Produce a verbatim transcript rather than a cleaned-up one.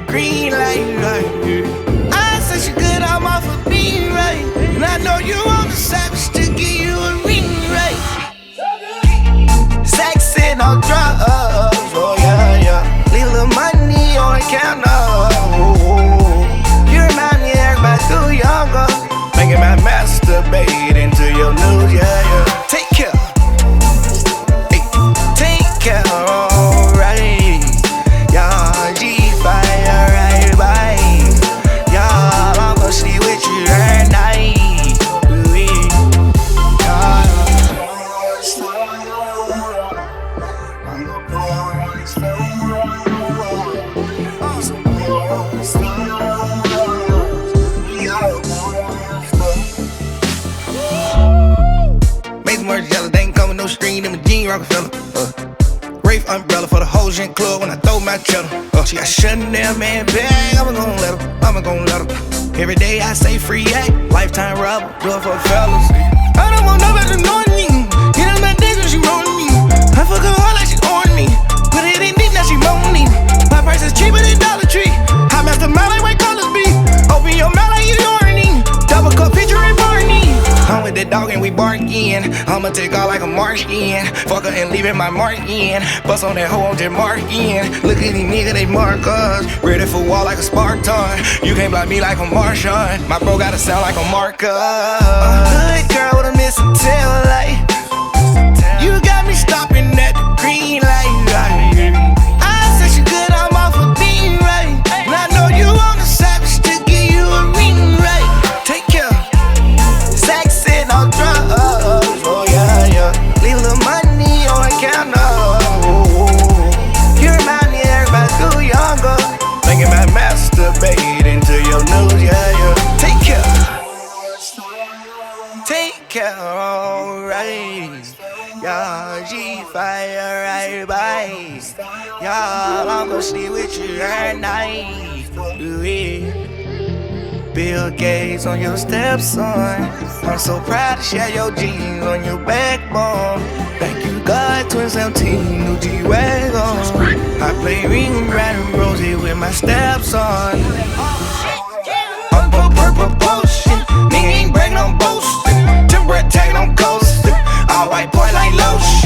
green light, right? I said she good, I'm off of being right. And I know you want the savage to give you a ring, right? Sex and all drugs, oh yeah, yeah. Leave a little money on the counter. You remind me of everybody too younger. Making my masturbate into your news, yeah, yeah. Take care, hey, take care, alright. Y'all G-Fire, right, right. Y'all, I'm gonna sleep with you every night. Mason Merch yellow, they ain't coming no screen in my jean Rockefeller. Uh. Rafe umbrella for the whole gin club when I throw my cheddar. Uh. She got Chanel man bag, I'ma gon' let her, I'ma gon' let her. Every day I say free act, lifetime robber, do it for fellas. I don't want nobody to know me. Hit on my dick when she rolling me. I fuck her hard like she on me. Put it in deep, now she moaning. My price is cheaper than Dollar Tree. I master my like white colors be. Open your mouth like you horny. Double cup picture and Barney. I'm with the dog and we barking. I'ma take off like a Martian. Fuck her and leave it my mark in. Bust on that hoe, I'm just marking. Look at these niggas, they mark us. Ready for war like a Spartan. You can't block me like a Martian. My bro gotta sound like a marker. A good girl with a missing tail light. You got me stopping at the green light. I said she good, I'm off of being right. And I know you want the savage to give you a ring, right? Take care. Sex and all drugs, oh yeah, yeah. Leave a little money on the counter. You remind me of everybody too younger. Making my masturbate into your news, yeah, yeah. Take care. Take care, alright. Y'all G-Fire, right by. Y'all, I'm gonna sleep with you every night. Yeah. Bill Gates on your stepson. I'm so proud to share your jeans on your backbone. Thank you, God, twenty seventeen, new G-Wagon. I play ring, red, and rosy with my stepson. I'm for purple potion. Nigga ain't bragging on boasting. Temper attacking on coasting. All white boy like lotion.